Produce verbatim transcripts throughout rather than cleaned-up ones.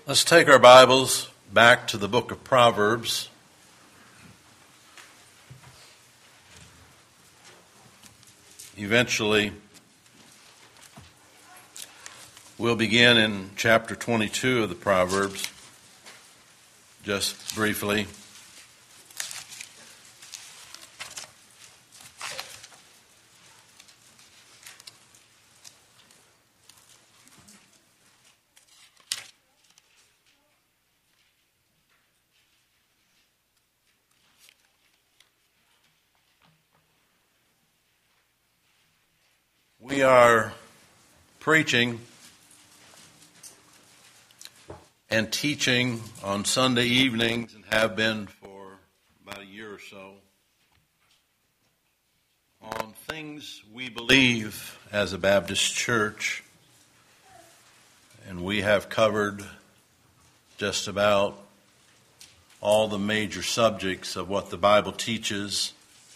Let's take our Bibles back to the book of Proverbs. Eventually, we'll begin in chapter twenty-two of the Proverbs, just briefly. We are preaching and teaching on Sunday evenings and have been for about a year or so on things we believe as a Baptist church, and we have covered just about all the major subjects of what the Bible teaches.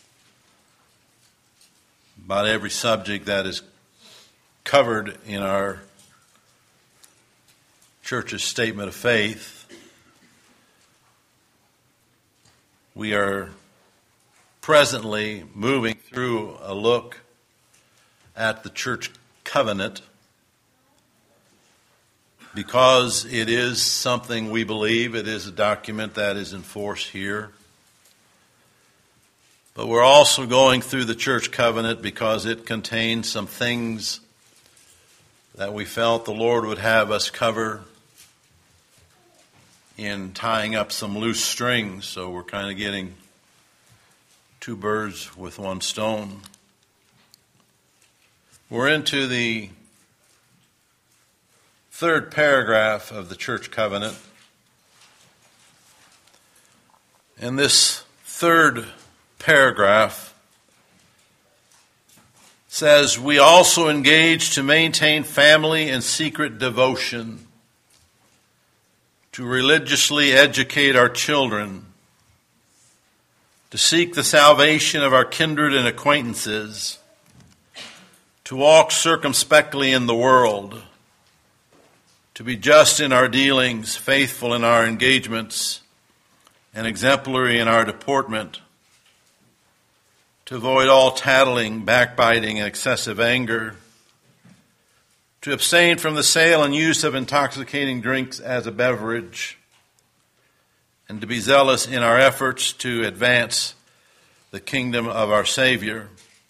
About every subject that is covered in our church's statement of faith. We are presently moving through a look at the church covenant because it is something we believe. It is a document that is in force here. But we're also going through the church covenant because it contains some things that we felt the Lord would have us cover in tying up some loose strings. So we're kind of getting two birds with one stone. We're into the third paragraph of the church covenant. And this third paragraph says, we also engage to maintain family and secret devotion, to religiously educate our children, to seek the salvation of our kindred and acquaintances, to walk circumspectly in the world, to be just in our dealings, faithful in our engagements, and exemplary in our deportment, to avoid all tattling, backbiting, and excessive anger, to abstain from the sale and use of intoxicating drinks as a beverage, and to be zealous in our efforts to advance the kingdom of our Savior.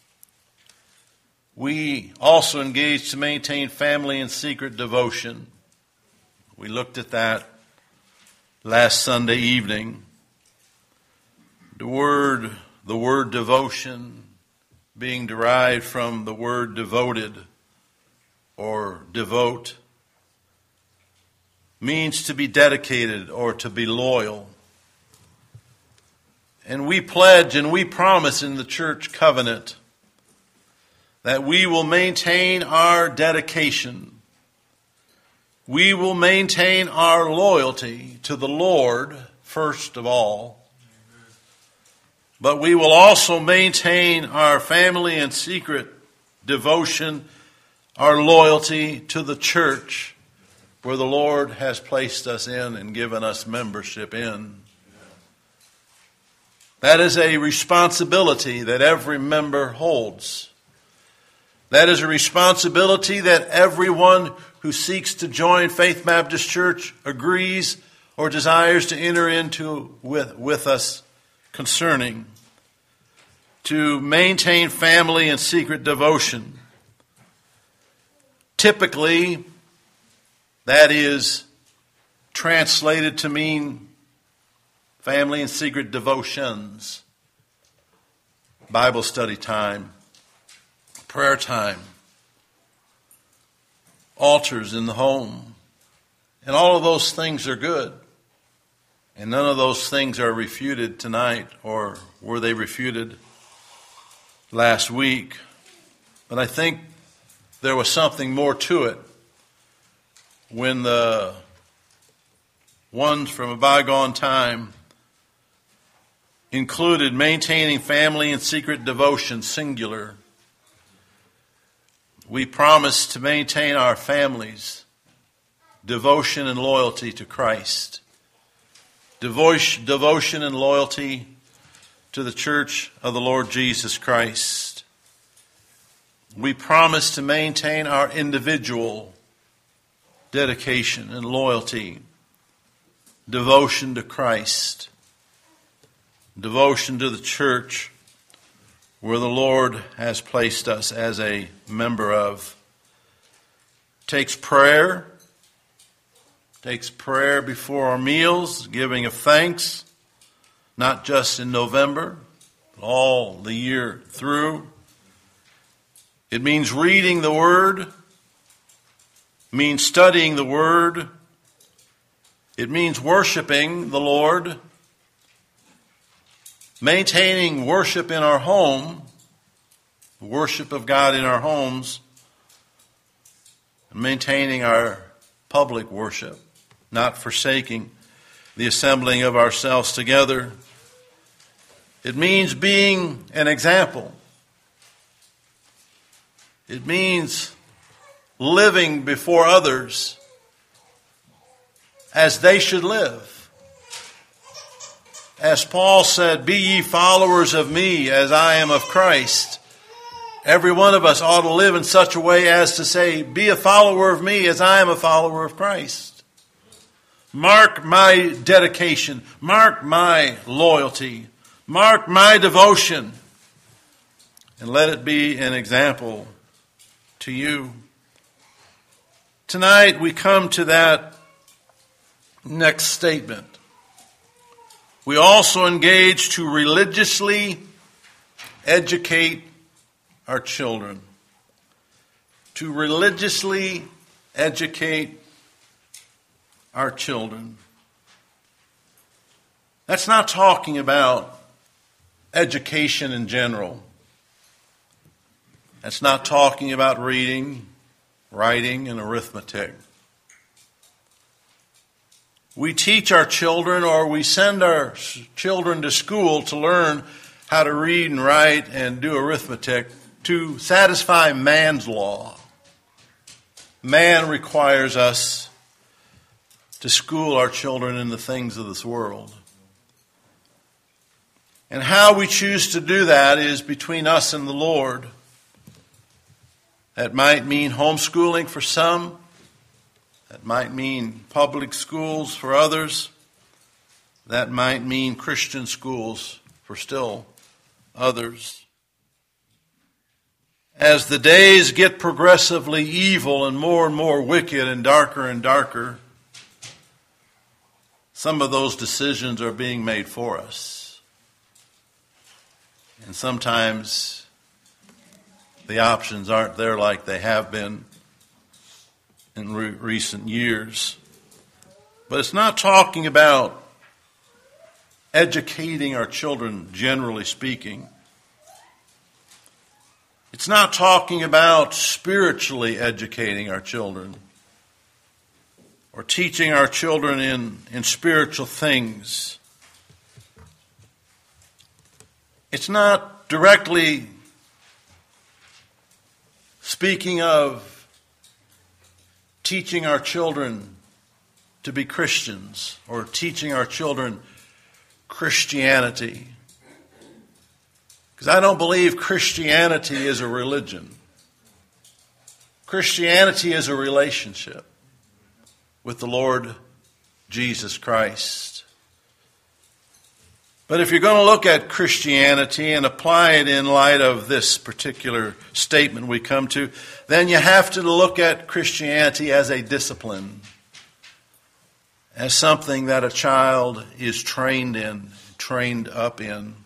We also engage to maintain family and secret devotion. We looked at that last Sunday evening. The word The word devotion being derived from the word devoted or devote means to be dedicated or to be loyal. And we pledge and we promise in the church covenant that we will maintain our dedication. We will maintain our loyalty to the Lord first of all. But we will also maintain our family and secret devotion, our loyalty to the church where the Lord has placed us in and given us membership in. That is a responsibility that every member holds. That is a responsibility that everyone who seeks to join Faith Baptist Church agrees or desires to enter into with, with us concerning, to maintain family and secret devotion. Typically, that is translated to mean family and secret devotions, Bible study time, prayer time, altars in the home, and all of those things are good. And none of those things are refuted tonight, or were they refuted last week? But I think there was something more to it when the ones from a bygone time included maintaining family and secret devotion, singular. We promise to maintain our families devotion and loyalty to Christ. Devotion, devotion and loyalty to the church of the Lord Jesus Christ. We promise to maintain our individual dedication and loyalty, devotion to Christ, devotion to the church where the Lord has placed us as a member of. Takes prayer, takes prayer before our meals, giving of thanks, not just in November, but all the year through. It means reading the Word. It means studying the Word. It means worshiping the Lord. Maintaining worship in our home, the worship of God in our homes, and maintaining our public worship, not forsaking the assembling of ourselves together. It means being an example. It means living before others as they should live. As Paul said, "Be ye followers of me as I am of Christ." Every one of us ought to live in such a way as to say, "Be a follower of me as I am a follower of Christ." Mark my dedication. Mark my loyalty. Mark my devotion. And let it be an example to you. Tonight we come to that next statement. We also engage to religiously educate our children. To religiously educate our children. That's not talking about education in general. That's not talking about reading, writing, and arithmetic. We teach our children, or we send our children to school to learn how to read and write and do arithmetic to satisfy man's law. Man requires us to school our children in the things of this world. And how we choose to do that is between us and the Lord. That might mean homeschooling for some. That might mean public schools for others. That might mean Christian schools for still others. As the days get progressively evil and more and more wicked and darker and darker, some of those decisions are being made for us. And sometimes the options aren't there like they have been in re- recent years. But it's not talking about educating our children, generally speaking. It's not talking about spiritually educating our children or teaching our children in, in spiritual things. It's not directly speaking of teaching our children to be Christians or teaching our children Christianity. Because I don't believe Christianity is a religion. Christianity is a relationship with the Lord Jesus Christ. But if you're going to look at Christianity and apply it in light of this particular statement we come to, then you have to look at Christianity as a discipline, as something that a child is trained in, trained up in.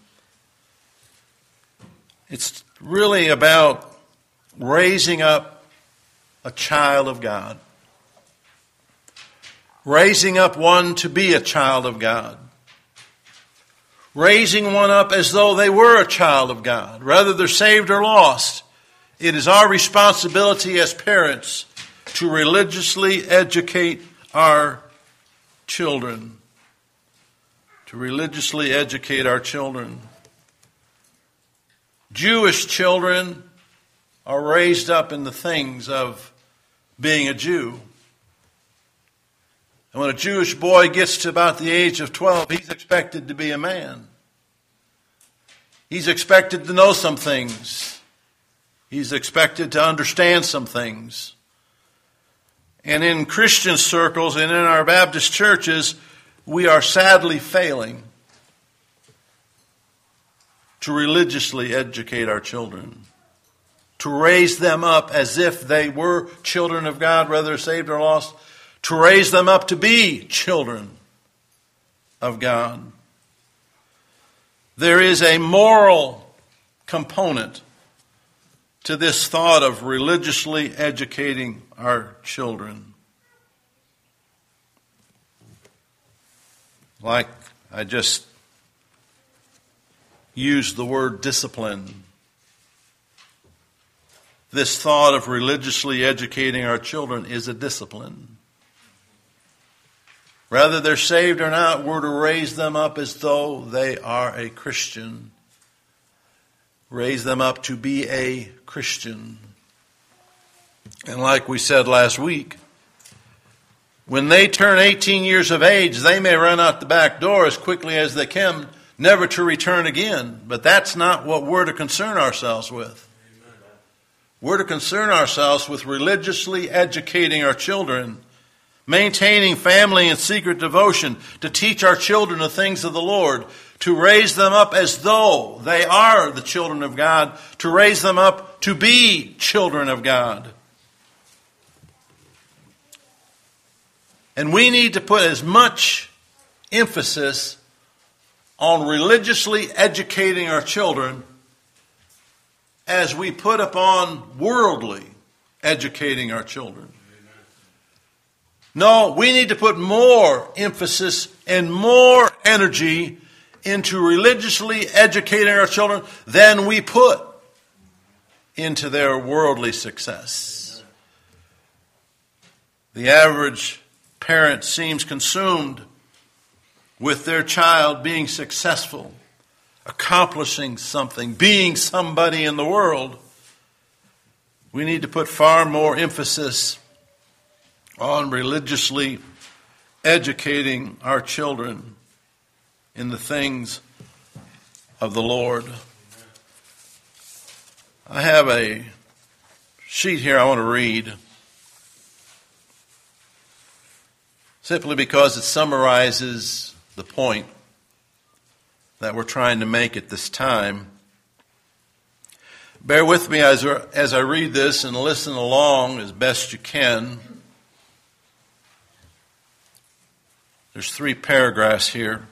It's really about raising up a child of God, raising up one to be a child of God. Raising one up as though they were a child of God, whether they're saved or lost. It is our responsibility as parents to religiously educate our children. To religiously educate our children. Jewish children are raised up in the things of being a Jew. And when a Jewish boy gets to about the age of twelve, he's expected to be a man. He's expected to know some things. He's expected to understand some things. And in Christian circles and in our Baptist churches, we are sadly failing to religiously educate our children, to raise them up as if they were children of God, whether saved or lost, to raise them up to be children of God. There is a moral component to this thought of religiously educating our children. Like I just used the word discipline. This thought of religiously educating our children is a discipline. Whether they're saved or not, we're to raise them up as though they are a Christian. Raise them up to be a Christian. And like we said last week, when they turn eighteen years of age, they may run out the back door as quickly as they can, never to return again. But that's not what we're to concern ourselves with. Amen. We're to concern ourselves with religiously educating our children, maintaining family and secret devotion, to teach our children the things of the Lord, to raise them up as though they are the children of God, to raise them up to be children of God. And we need to put as much emphasis on religiously educating our children as we put upon worldly educating our children. No, we need to put more emphasis and more energy into religiously educating our children than we put into their worldly success. The average parent seems consumed with their child being successful, accomplishing something, being somebody in the world. We need to put far more emphasis on religiously educating our children in the things of the Lord. I have a sheet here I want to read, simply because it summarizes the point that we're trying to make at this time. Bear with me as, as I read this and listen along as best you can. There's three paragraphs here.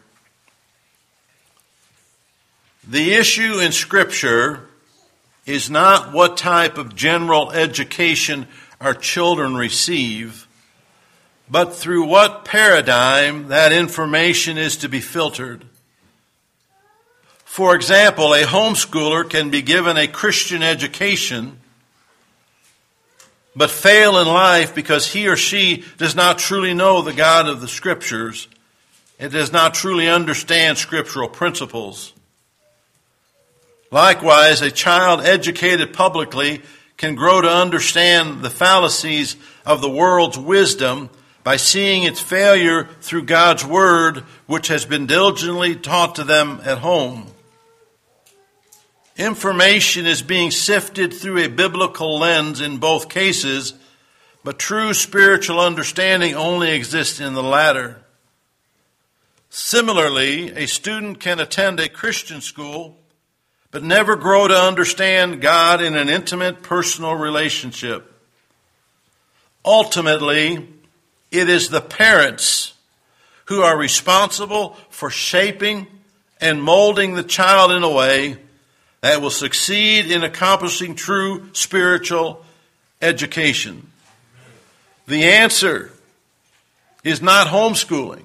The issue in Scripture is not what type of general education our children receive, but through what paradigm that information is to be filtered. For example, a homeschooler can be given a Christian education, but fail in life because he or she does not truly know the God of the Scriptures and does not truly understand scriptural principles. Likewise, a child educated publicly can grow to understand the fallacies of the world's wisdom by seeing its failure through God's Word, which has been diligently taught to them at home. Information is being sifted through a biblical lens in both cases, but true spiritual understanding only exists in the latter. Similarly, a student can attend a Christian school, but never grow to understand God in an intimate, personal relationship. Ultimately, it is the parents who are responsible for shaping and molding the child in a way that will succeed in accomplishing true spiritual education. The answer is not homeschooling.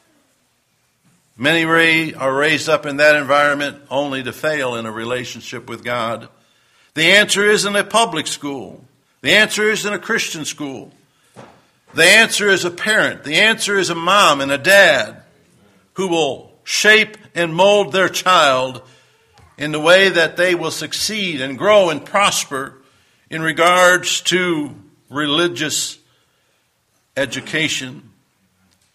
Many are raised up in that environment only to fail in a relationship with God. The answer isn't a public school. The answer isn't a Christian school. The answer is a parent. The answer is a mom and a dad who will shape and mold their child in the way that they will succeed and grow and prosper in regards to religious education.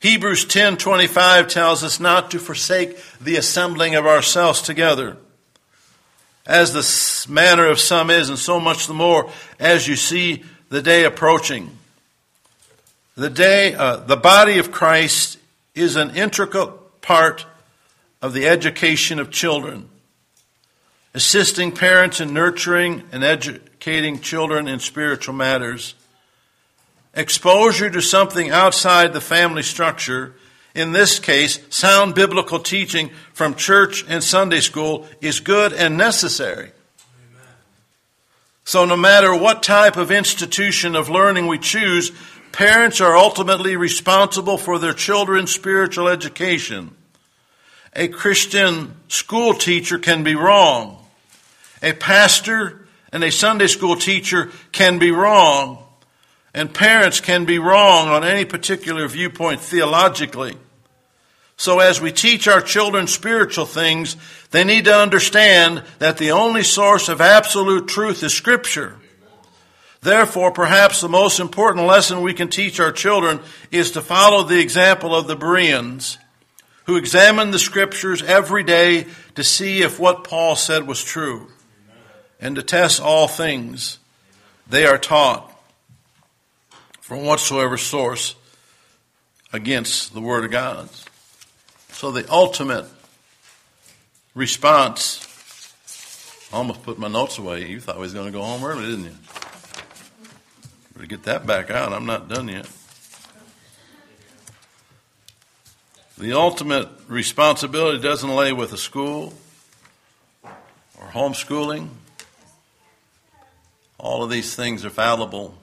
Hebrews ten twenty-five tells us not to forsake the assembling of ourselves together, as the manner of some is, and so much the more as you see the day approaching. The day, uh, the body of Christ is an integral part of the education of children, assisting parents in nurturing and educating children in spiritual matters. Exposure to something outside the family structure, in this case, sound biblical teaching from church and Sunday school, is good and necessary. Amen. So no matter what type of institution of learning we choose, parents are ultimately responsible for their children's spiritual education. A Christian school teacher can be wrong. A pastor and a Sunday school teacher can be wrong. And parents can be wrong on any particular viewpoint theologically. So as we teach our children spiritual things, they need to understand that the only source of absolute truth is Scripture. Therefore, perhaps the most important lesson we can teach our children is to follow the example of the Bereans, who examined the Scriptures every day to see if what Paul said was true, and to test all things they are taught from whatsoever source against the Word of God. So the ultimate response, I almost put my notes away. You thought I was going to go home early, didn't you? Better get that back out. I'm not done yet. The ultimate responsibility doesn't lay with a school or homeschooling. All of these things are fallible.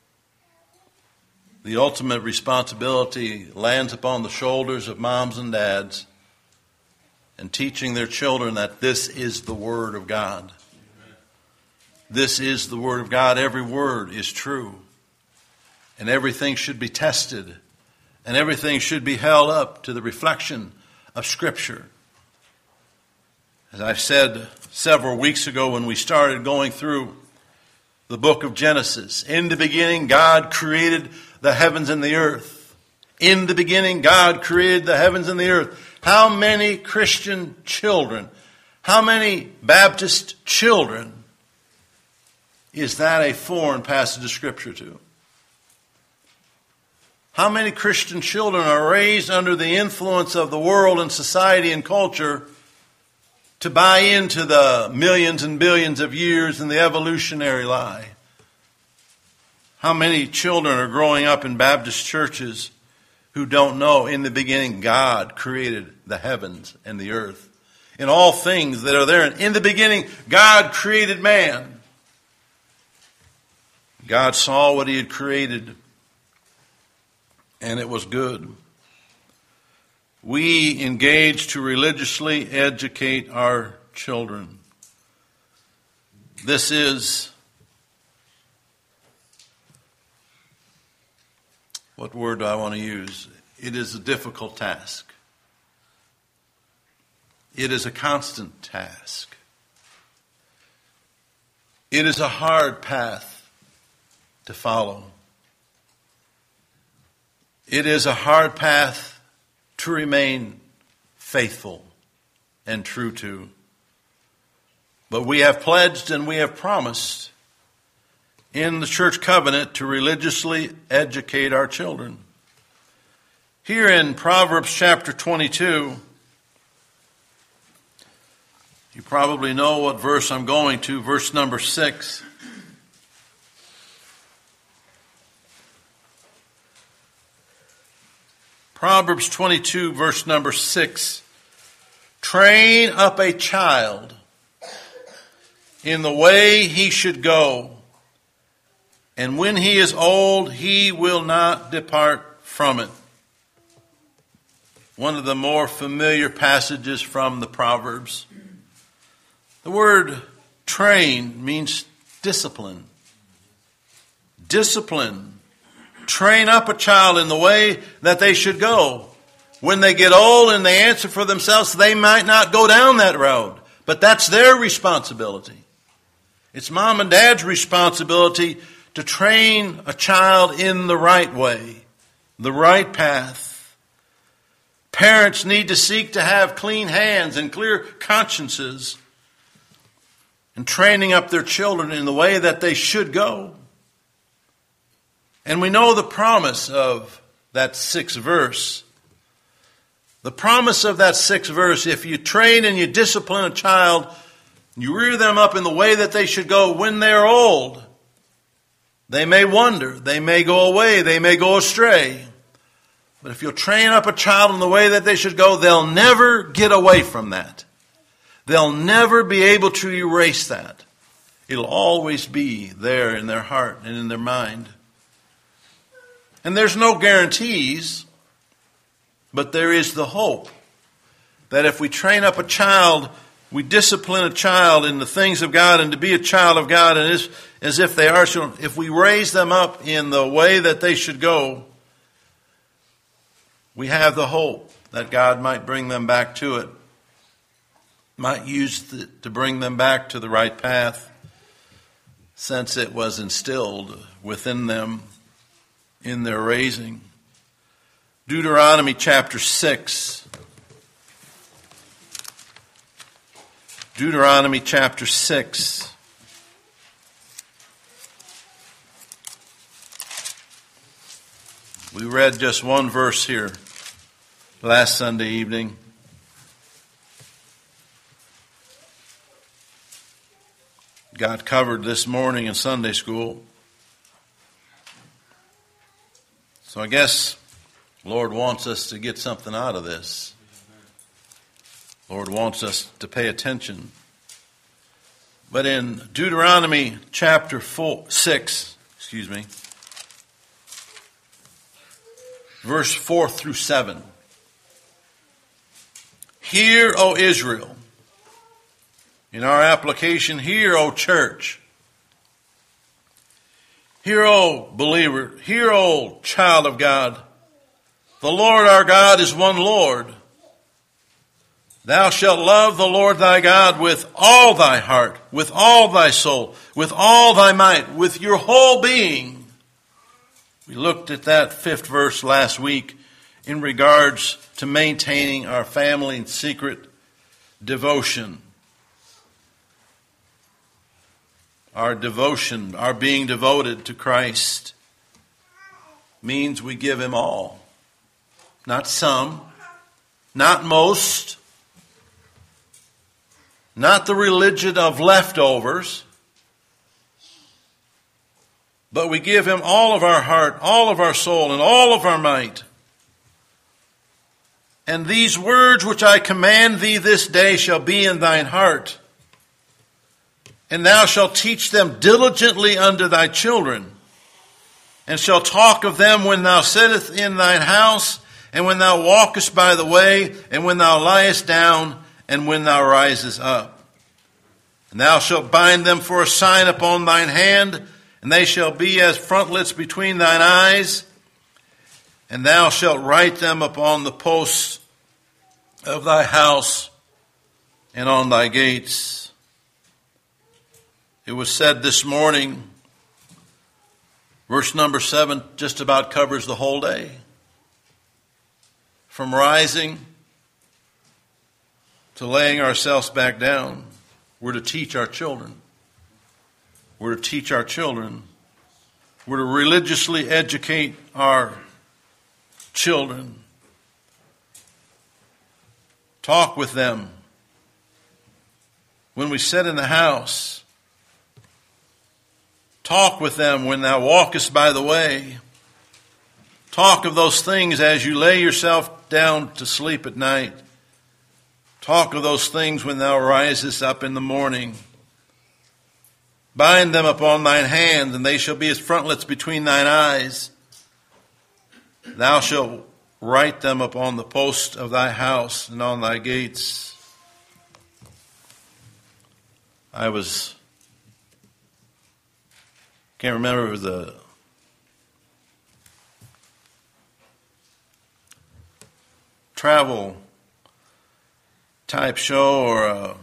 The ultimate responsibility lands upon the shoulders of moms and dads and teaching their children that this is the Word of God. This is the Word of God. Every word is true. And everything should be tested. And everything should be held up to the reflection of Scripture. As I said several weeks ago when we started going through the book of Genesis, in the beginning God created the heavens and the earth. In the beginning, God created the heavens and the earth. How many Christian children, how many Baptist children is that a foreign passage of Scripture to? How many Christian children are raised under the influence of the world and society and culture to buy into the millions and billions of years and the evolutionary lie? How many children are growing up in Baptist churches who don't know in the beginning God created the heavens and the earth? In all things that are there. In the beginning, God created man. God saw what He had created, and it was good. We engage to religiously educate our children. This is, what word do I want to use? It is a difficult task. It is a constant task. It is a hard path to follow. It is a hard path to remain faithful and true to. But we have pledged and we have promised in the church covenant to religiously educate our children. Here in Proverbs chapter twenty-two, you probably know what verse I'm going to, verse number six. Proverbs twenty-two, verse number six. Train up a child in the way he should go, and when he is old, he will not depart from it. One of the more familiar passages from the Proverbs. The word train means discipline. Discipline. Train up a child in the way that they should go. When they get old and they answer for themselves, they might not go down that road. But that's their responsibility. It's mom and dad's responsibility to train a child in the right way, the right path. Parents need to seek to have clean hands and clear consciences in training up their children in the way that they should go. And we know the promise of that sixth verse. The promise of that sixth verse, if you train and you discipline a child, you rear them up in the way that they should go when they're old, they may wander, they may go away, they may go astray. But if you'll train up a child in the way that they should go, they'll never get away from that. They'll never be able to erase that. It'll always be there in their heart and in their mind. And there's no guarantees, but there is the hope that if we train up a child, we discipline a child in the things of God and to be a child of God, and as, as if they are children, if we raise them up in the way that they should go, we have the hope that God might bring them back to it, might use it to bring them back to the right path, since it was instilled within them in their raising. Deuteronomy chapter six. Deuteronomy chapter six. We read just one verse here last Sunday evening. Got covered this morning in Sunday school. So I guess the Lord wants us to get something out of this. The Lord wants us to pay attention. But in Deuteronomy chapter four, six, excuse me, verse four through seven. Hear, O Israel. In our application, hear, O church. Hear, O believer. Hear, O child of God. The Lord our God is one Lord. Thou shalt love the Lord thy God with all thy heart, with all thy soul, with all thy might, with your whole being. We looked at that fifth verse last week in regards to maintaining our family and secret devotion. Our devotion, our being devoted to Christ, means we give Him all. Not some, not most, not the religion of leftovers, but we give Him all of our heart, all of our soul, and all of our might. And these words which I command thee this day shall be in thine heart, and thou shalt teach them diligently unto thy children, and shalt talk of them when thou sittest in thine house, and when thou walkest by the way, and when thou liest down, and when thou risest up. And thou shalt bind them for a sign upon thine hand, and they shall be as frontlets between thine eyes, and thou shalt write them upon the posts of thy house and on thy gates. It was said this morning, verse number seven just about covers the whole day. From rising to laying ourselves back down, we're to teach our children. We're to teach our children. We're to religiously educate our children. Talk with them. When we sit in the house, talk with them when thou walkest by the way. Talk of those things as you lay yourself down to sleep at night. Talk of those things when thou risest up in the morning. Bind them upon thine hands, and they shall be as frontlets between thine eyes. Thou shalt write them upon the posts of thy house and on thy gates. I was, can't remember the travel type show or a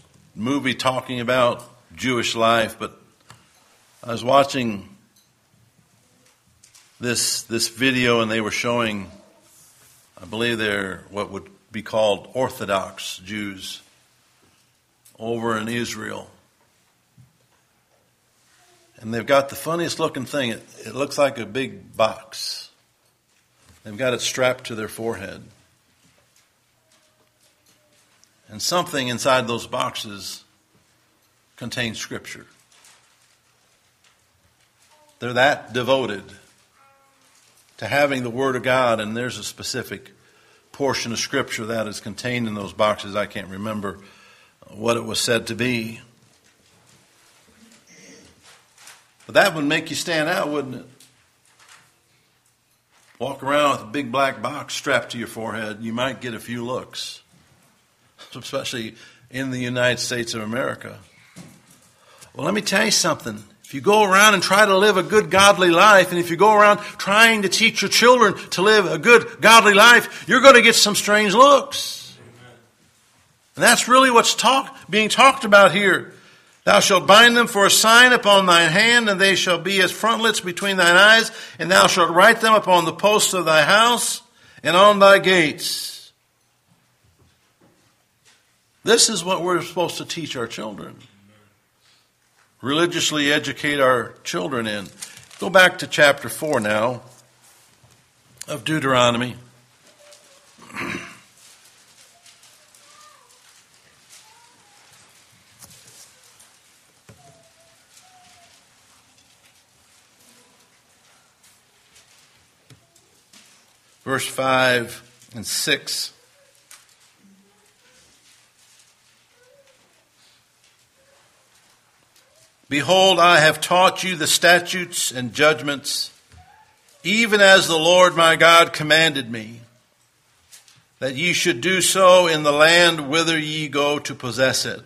movie talking about Jewish life, but I was watching this this video, and they were showing, I believe they're what would be called Orthodox Jews over in Israel. And they've got the funniest looking thing. It, it looks like a big box. They've got it strapped to their forehead. And something inside those boxes contains Scripture. They're that devoted to having the Word of God, and there's a specific portion of Scripture that is contained in those boxes. I can't remember what it was said to be. But that would make you stand out, wouldn't it? Walk around with a big black box strapped to your forehead, you might get a few looks, especially in the United States of America. Well, let me tell you something. If you go around and try to live a good godly life, and if you go around trying to teach your children to live a good godly life, you're going to get some strange looks. Amen. And that's really what's talk, being talked about here. Thou shalt bind them for a sign upon thine hand, and they shall be as frontlets between thine eyes, and thou shalt write them upon the posts of thy house and on thy gates. This is what we're supposed to teach our children. Religiously educate our children in. Go back to chapter four now of Deuteronomy. Verse five and six. Behold, I have taught you the statutes and judgments, even as the Lord my God commanded me, that ye should do so in the land whither ye go to possess it.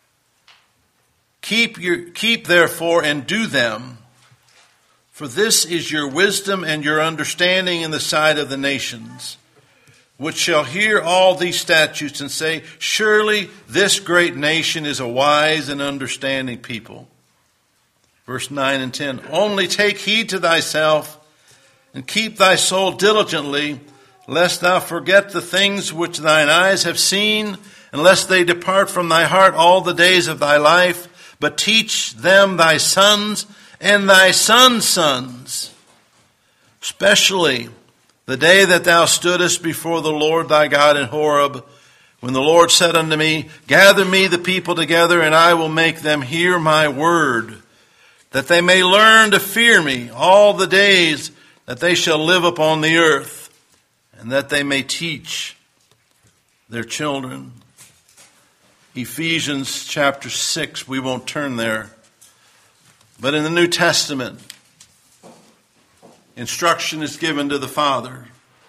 Keep your, keep therefore and do them, for this is your wisdom and your understanding in the sight of the nations, which shall hear all these statutes and say, surely this great nation is a wise and understanding people. Verse nine and ten, only take heed to thyself and keep thy soul diligently, lest thou forget the things which thine eyes have seen, and lest they depart from thy heart all the days of thy life, but teach them thy sons and thy sons' sons, especially the day that thou stoodest before the Lord thy God in Horeb, when the Lord said unto me, gather me the people together, and I will make them hear my word, that they may learn to fear me all the days that they shall live upon the earth, and that they may teach their children. Ephesians chapter six, we won't turn there. But in the New Testament, instruction is given to the father.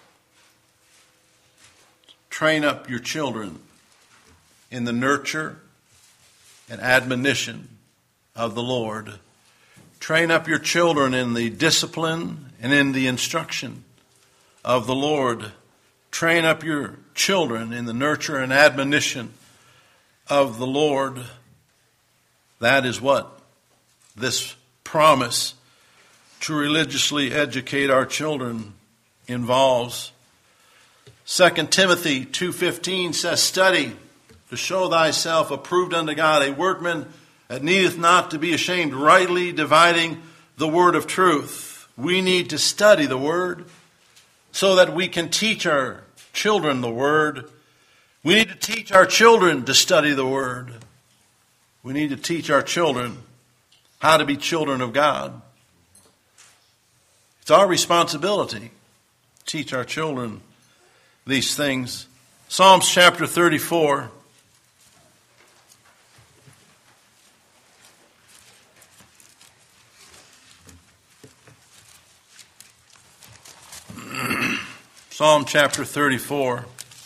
Train up your children in the nurture and admonition of the Lord. Train up your children in the discipline and in the instruction of the Lord. Train up your children in the nurture and admonition of the Lord. That is what this promise to religiously educate our children involves. Second Timothy two fifteen says, study to show thyself approved unto God, a workman that needeth not to be ashamed, rightly dividing the word of truth. We need to study the word so that we can teach our children the word. We need to teach our children to study the word. We need to teach our children how to be children of God. It's our responsibility to teach our children these things. Psalms chapter thirty-four. Psalm chapter thirty-four.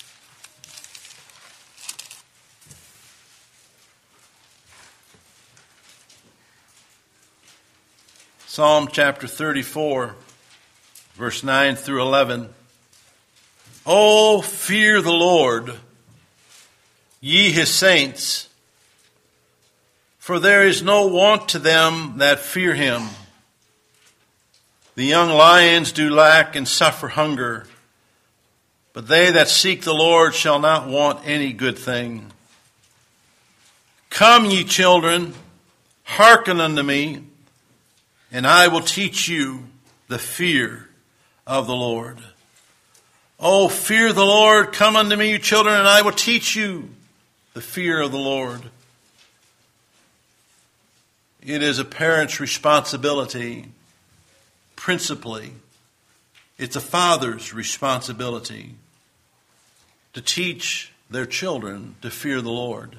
Psalm chapter thirty-four, verse nine through eleven. Oh, fear the Lord, ye his saints, for there is no want to them that fear him. The young lions do lack and suffer hunger, but they that seek the Lord shall not want any good thing. Come, ye children, hearken unto me, and I will teach you the fear of the Lord. Oh, fear the Lord. Come unto me, you children, and I will teach you the fear of the Lord. It is a parent's responsibility, principally. It's a father's responsibility to teach their children to fear the Lord.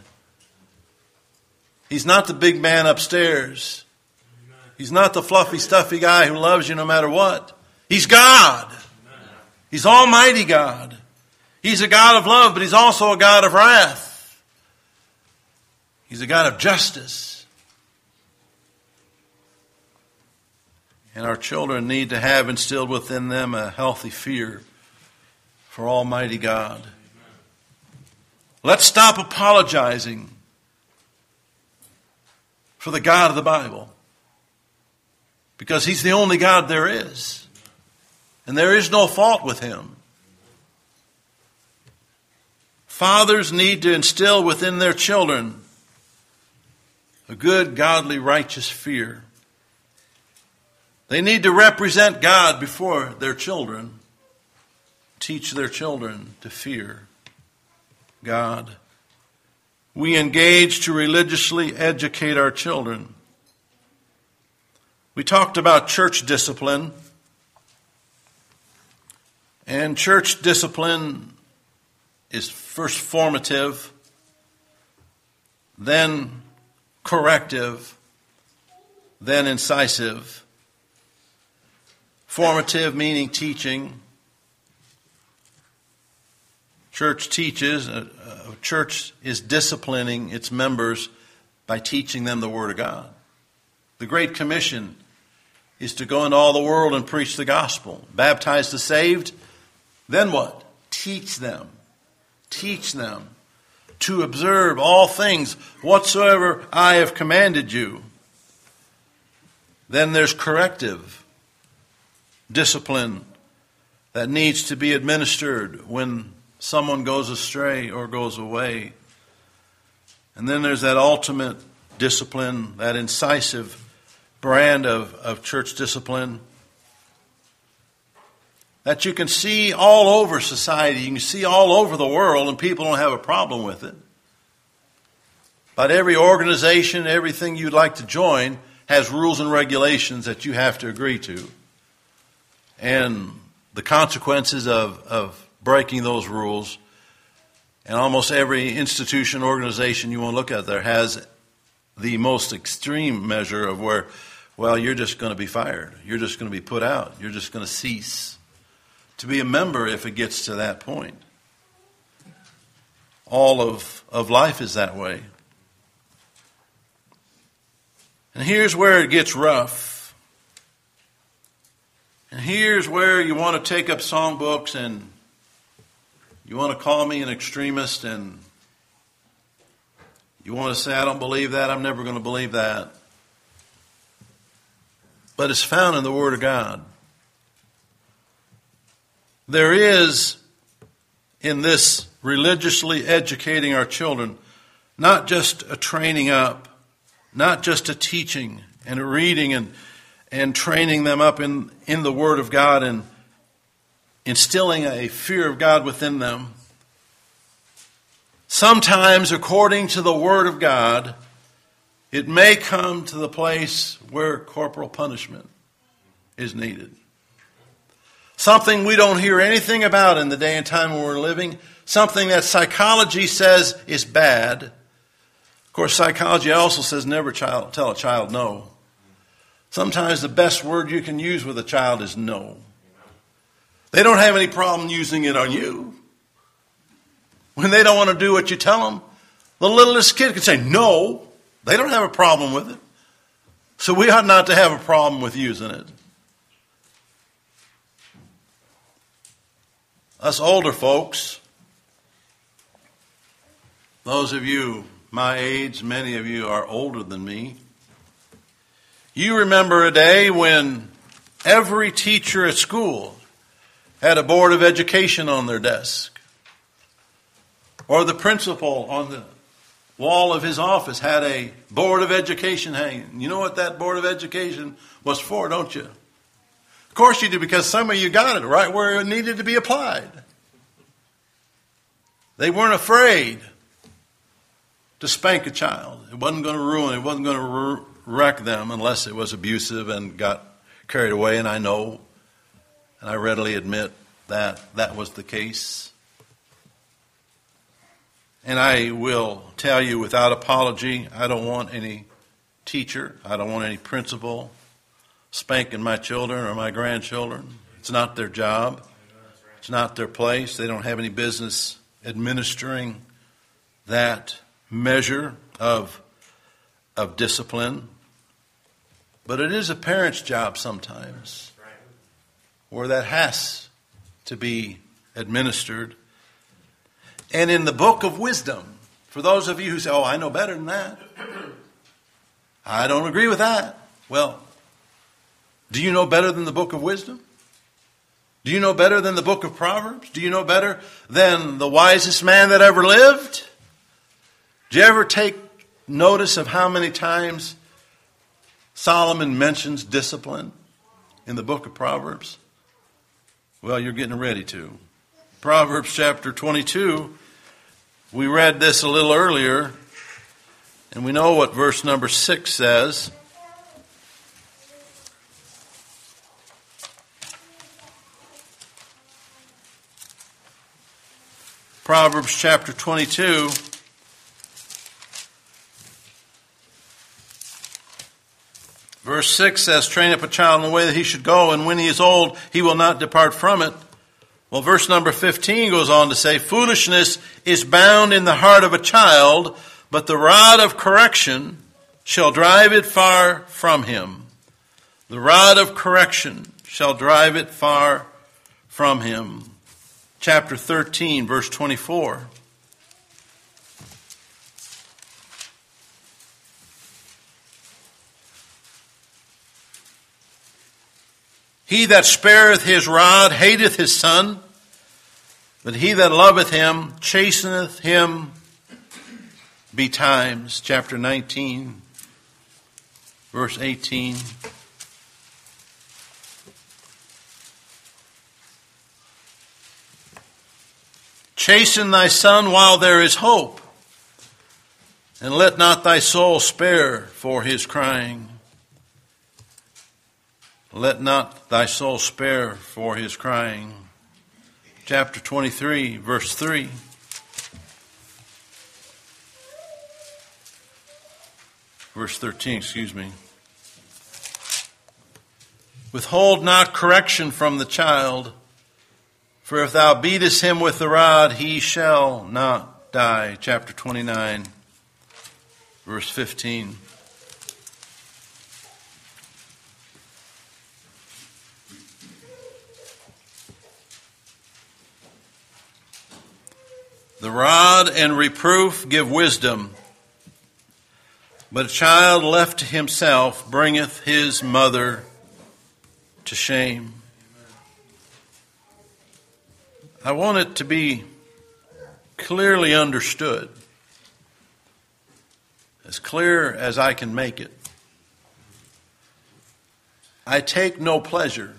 He's not the big man upstairs. He's not the fluffy, stuffy guy who loves you no matter what. He's God. He's Almighty God. He's a God of love, but He's also a God of wrath. He's a God of justice. And our children need to have instilled within them a healthy fear for Almighty God. Let's stop apologizing for the God of the Bible, because He's the only God there is. And there is no fault with Him. Fathers need to instill within their children a good, godly, righteous fear. They need to represent God before their children. Teach their children to fear God. We engage to religiously educate our children. We talked about church discipline. And church discipline is first formative, then corrective, then incisive. Formative meaning teaching. Church teaches, a, a church is disciplining its members by teaching them the Word of God. The Great Commission is to go into all the world and preach the gospel. Baptize the saved. Then what? Teach them. Teach them to observe all things whatsoever I have commanded you. Then there's corrective discipline that needs to be administered when someone goes astray or goes away. And then there's that ultimate discipline, that incisive brand of, of church discipline that you can see all over society. You can see all over the world, and people don't have a problem with it. But every organization, everything you'd like to join has rules and regulations that you have to agree to. And the consequences of, of breaking those rules, and almost every institution, organization you want to look at there has the most extreme measure of where, well, you're just going to be fired. You're just going to be put out. You're just going to cease to be a member if it gets to that point. All of, of life is that way. And here's where it gets rough. And here's where you want to take up songbooks and you want to call me an extremist, and you want to say, I don't believe that, I'm never going to believe that. But it's found in the Word of God. There is, in this religiously educating our children, not just a training up, not just a teaching and a reading and, and training them up in, in the Word of God and instilling a fear of God within them. Sometimes, according to the Word of God, it may come to the place where corporal punishment is needed. Something we don't hear anything about in the day and time when we're living. Something that psychology says is bad. Of course, psychology also says never child, tell a child no. Sometimes the best word you can use with a child is no. They don't have any problem using it on you. When they don't want to do what you tell them, the littlest kid can say no. They don't have a problem with it. So we ought not to have a problem with using it. Us older folks, those of you my age, many of you are older than me. You remember a day when Every teacher at school had a board of education on their desk. Or the principal on the wall of his office had a board of education hanging. You know what that board of education was for, don't you? Of course you do, because some of you got it right where it needed to be applied. They weren't afraid to spank a child. It wasn't going to ruin, it wasn't going to wreck them unless it was abusive and got carried away. And I know, and I readily admit that that was the case. And I will tell you without apology, I don't want any teacher, I don't want any principal spanking my children or my grandchildren. It's not their job. It's not their place. They don't have any business administering that measure of, of discipline. But it is a parent's job sometimes where that has to be administered. And in the book of wisdom, for those of you who say, oh, I know better than that, I don't agree with that. Well, do you know better than the book of wisdom? Do you know better than the book of Proverbs? Do you know better than the wisest man that ever lived? Do you ever take notice of how many times Solomon mentions discipline in the book of Proverbs? Well, you're getting ready to. Proverbs chapter twenty-two, we read this a little earlier, and we know what verse number six says. Proverbs chapter twenty-two, verse six says, train up a child in the way that he should go, and when he is old, he will not depart from it. Well, verse number fifteen goes on to say, foolishness is bound in the heart of a child, but the rod of correction shall drive it far from him. The rod of correction shall drive it far from him. Chapter thirteen, verse twenty-four. He that spareth his rod hateth his son, but he that loveth him chasteneth him betimes. Chapter nineteen, verse eighteen. Chasten thy son while there is hope, and let not thy soul spare for his crying. Let not thy soul spare for his crying. Chapter twenty-three, verse three. Verse thirteen, excuse me. Withhold not correction from the child, for if thou beatest him with the rod, he shall not die. Chapter twenty-nine, verse fifteen. The rod and reproof give wisdom, but a child left to himself bringeth his mother to shame. I want it to be clearly understood, as clear as I can make it. I take no pleasure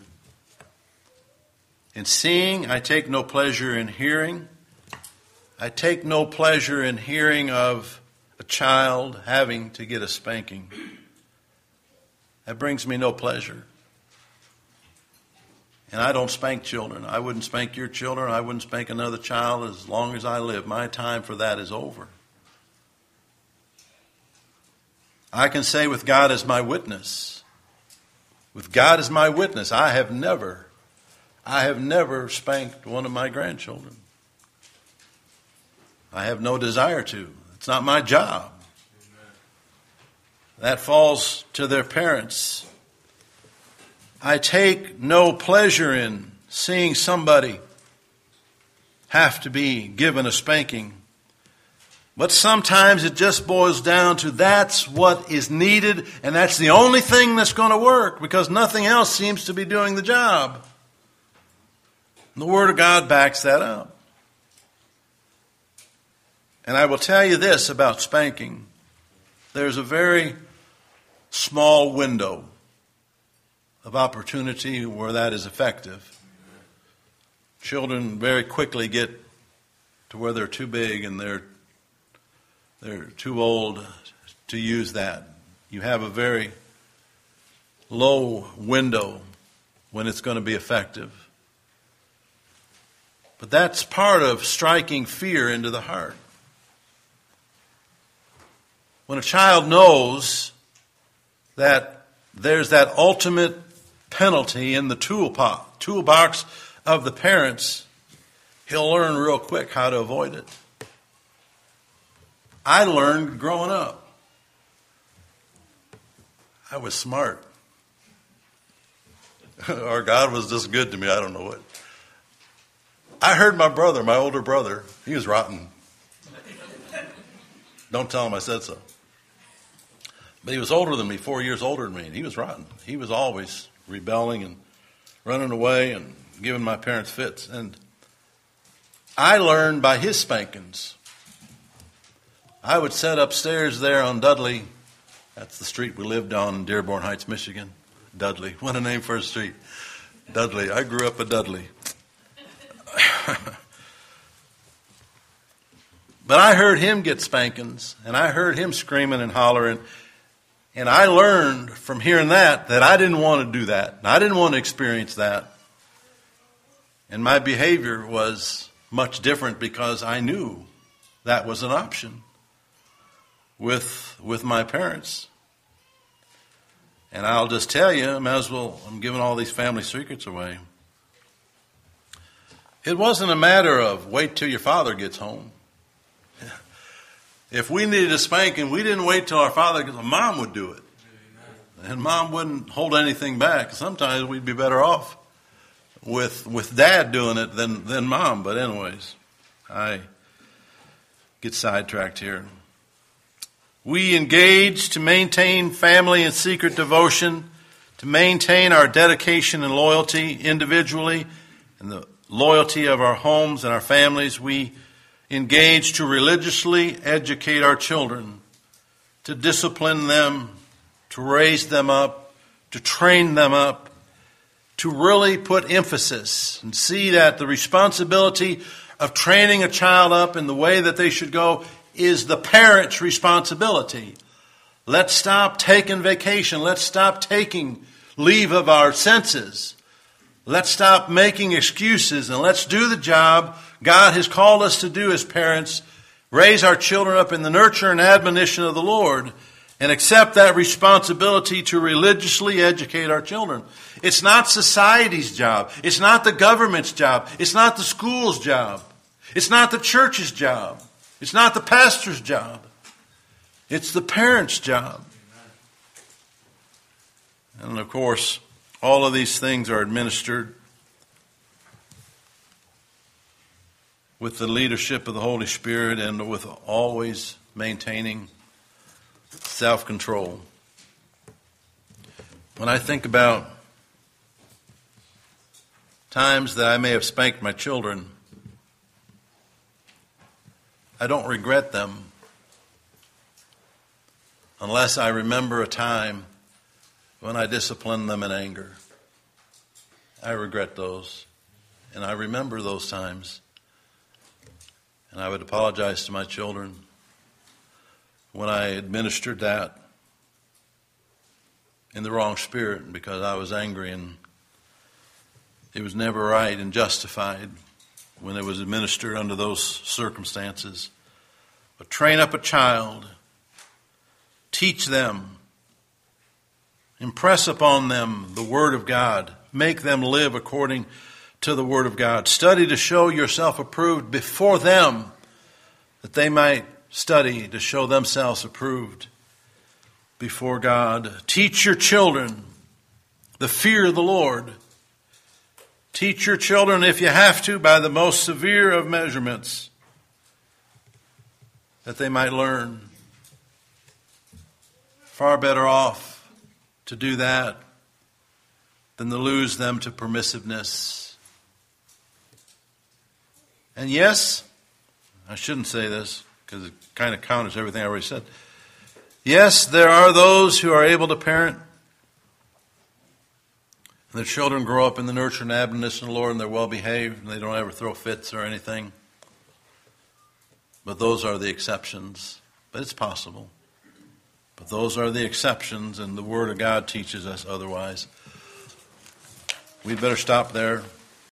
in seeing, I take no pleasure in hearing, I take no pleasure in hearing of a child having to get a spanking. That brings me no pleasure. And I don't spank children. I wouldn't spank your children. I wouldn't spank another child as long as I live. My time for that is over. I can say with God as my witness, with God as my witness, I have never, I have never spanked one of my grandchildren. I have no desire to. It's not my job. Amen. That falls to their parents. I take no pleasure in seeing somebody have to be given a spanking. But sometimes it just boils down to that's what is needed, and that's the only thing that's going to work because nothing else seems to be doing the job. And the Word of God backs that up. And I will tell you this about spanking. There's a very small window of opportunity where that is effective. Children very quickly get to where they're too big and they're they're too old to use that. You have a very low window when it's going to be effective. But that's part of striking fear into the heart. When a child knows that there's that ultimate penalty in the toolbox, toolbox of the parents, he'll learn real quick how to avoid it. I learned growing up. I was smart. Or God was just good to me. I don't know what. I heard my brother, my older brother, he was rotten. Don't tell him I said so. But he was older than me, four years older than me, and he was rotten. He was always rebelling and running away and giving my parents fits. And I learned by his spankings. I would sit upstairs there on Dudley. That's the street we lived on in Dearborn Heights, Michigan. Dudley. What a name for a street. Dudley. I grew up at Dudley. But I heard him get spankings, and I heard him screaming and hollering. And I learned from hearing that that I didn't want to do that. I didn't want to experience that. And my behavior was much different because I knew that was an option with with my parents. And I'll just tell you, I might as well, I'm giving all these family secrets away. It wasn't a matter of wait till your father gets home. If we needed a spanking, we didn't wait till our father, because mom would do it. And mom wouldn't hold anything back. Sometimes we'd be better off with with dad doing it than, than mom. But anyways, I get sidetracked here. We engage to maintain family and secret devotion, to maintain our dedication and loyalty individually, and the loyalty of our homes and our families. We engage to religiously educate our children, to discipline them, to raise them up, to train them up, to really put emphasis and see that the responsibility of training a child up in the way that they should go is the parent's responsibility. Let's stop taking vacation. Let's stop taking leave of our senses. Let's stop making excuses and let's do the job God has called us to do as parents, raise our children up in the nurture and admonition of the Lord, and accept that responsibility to religiously educate our children. It's not society's job. It's not the government's job. It's not the school's job. It's not the church's job. It's not the pastor's job. It's the parent's job. And of course, all of these things are administered with the leadership of the Holy Spirit and with always maintaining self-control. When I think about times that I may have spanked my children, I don't regret them unless I remember a time when I disciplined them in anger. I regret those, and I remember those times. And I would apologize to my children when I administered that in the wrong spirit because I was angry, and it was never right and justified when it was administered under those circumstances. But train up a child, teach them, impress upon them the Word of God, make them live according to the Word of God. Study to show yourself approved before them, that they might study to show themselves approved before God. Teach your children the fear of the Lord. Teach your children, if you have to, by the most severe of measurements. that they might learn. Far better off to do that than to lose them to permissiveness. And yes, I shouldn't say this because it kind of counters everything I already said. Yes, there are those who are able to parent. And their children grow up in the nurture and admonition of the Lord, and they're well behaved, and they don't ever throw fits or anything. But those are the exceptions. But it's possible. But those are the exceptions, and the Word of God teaches us otherwise. We'd better stop there.